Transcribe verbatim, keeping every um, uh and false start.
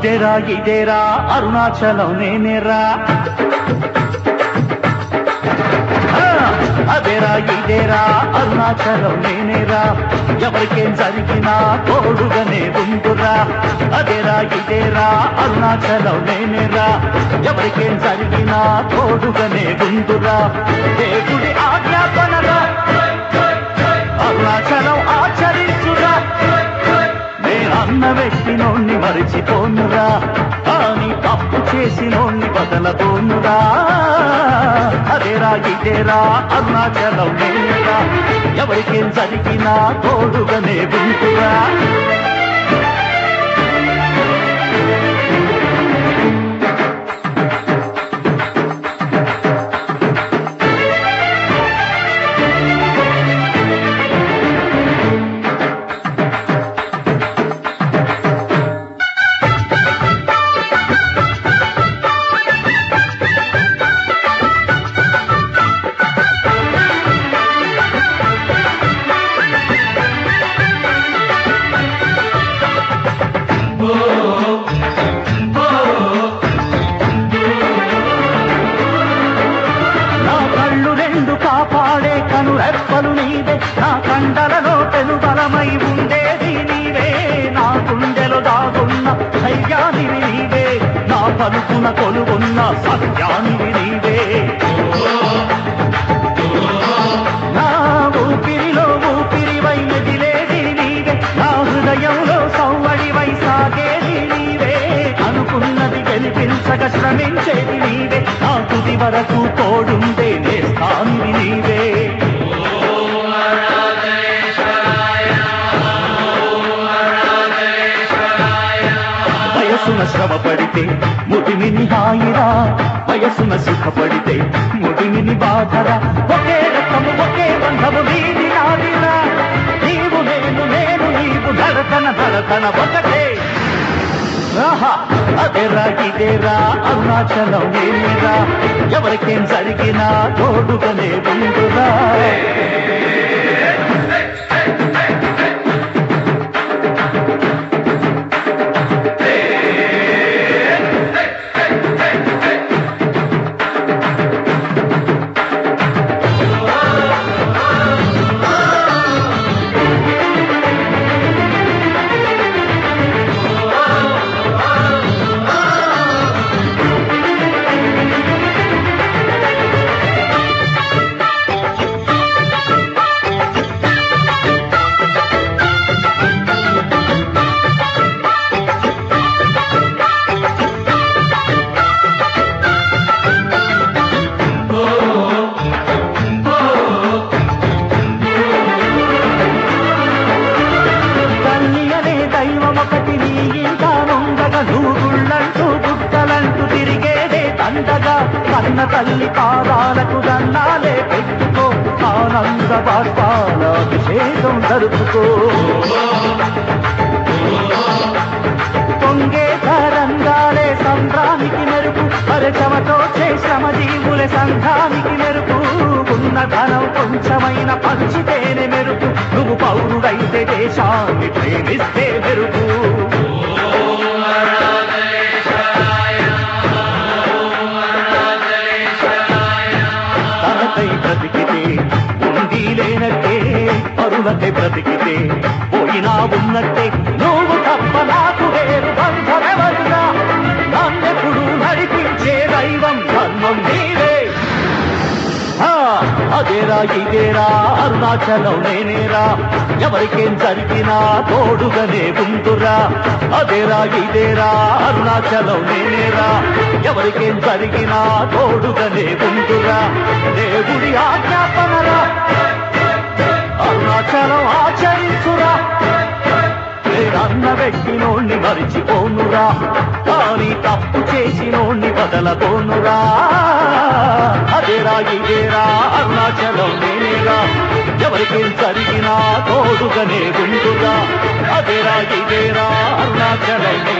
అదేరా ఇదేరా అరుణాచలం నేనేరా, అదేరా ఇదేరా అరుణాచలం నేనేరా, ఎవరికేం జరిగినా తోడుగానే ఉండురా. అదేరా ఇదేరా అరుణాచలం నేనేరా, ఎవరికేం జరిగినా తోడుగానే ఉండురా. దేవుడి ఆజ్ఞాపనరా అరుణాచలం ఆచరించురా, నేనన్న వ్యక్తినోణ్ణి మరిచిపోనురా, కానీ తప్పు చేసినోణ్ణి బదలబోనురా. అదేరా ఇదేరా అరుణాచలం నేనేరా, ఎవరికేం జరిగినా తోడుగానే ఉంటురా. కాపాడే కను రెప్పలు నీవే, నా కండలలో పెనుబలమై ఉండేది నీవే, నా గుండెలో దాగున్న ధైర్యానివి నీవే, నా పలుకున కొలువున్న సత్యానివి నీవే. నా ఊపిరిలో ఊపిరివై మెదిలేది నీవే, నా హృదయంలో సౌవడివై సాగేది నీవే, అనుకున్నది గెలిపించక శ్రమించేది నీవే, నా తుది వరకు తోడుండే నేస్తానివి నీవే. వయసున శ్రమ పడితే ముదిమిని హాయిరా, వయసున సుఖపడితే ముదిమిని బాధరా, ఒకే రకము ఒకే బంధము నీది నాదిరా, నీవు నేను నేను నీవు ధరతన ధరతన ఒకటే. అదేరా ఇదేరా అరుణాచలం నేనేరా, ఎవరికేం జరిగినా తోడుగానే ఉండురా. కన్న తల్లి పాదాలకు దండాలే పెట్టుకో, ఆనంద బాష్పాల అభిషేకం జరుపుకో. పొంగే తరంగాలే సంద్రానికి మెరుపు, పరిచమతో శ్రమజీవుల సంఘానికి మెరుపు, ఉన్న ధనం కొంచెమైన పంచితేనే మెరుపు, నువ్వు పౌరుడైతే దేశాన్ని ప్రేమిస్తే మెరుపు. బ్రతికితే ఉండి లేనట్టే, పరులకై బ్రతికితే పోయినా ఉన్నట్టే, నువ్వు తప్ప నాకు వేరు బంధమెవరుగా, నన్నెప్పుడు నడిపించే దైవం ధర్మం నీవే. అదేరా ఇదేరా అరుణాచలం నేనేరా, ఎవరికేం జరిగినా తోడుగానే ఉండురా. అదేరా ఇదేరా అరుణాచలం నేనేరా, ఎవరికేం జరిగినా తోడుగానే ఉండురా. దేవుడి ఆజ్ఞాపనరా అరుణాచలం ఆచరించురా, నేనన్న వ్యక్తినోణ్ణి మరిచిపోనురా, కానీ తప్పు చేసినోణ్ణి బదలబోనురా. అదేరా ఇదేరా అరుణాచలం నేనేరా, ఎవరికేం జరిగినా తోడుగానే ఉండురా. అదేరా ఇదేరా అరుణాచలం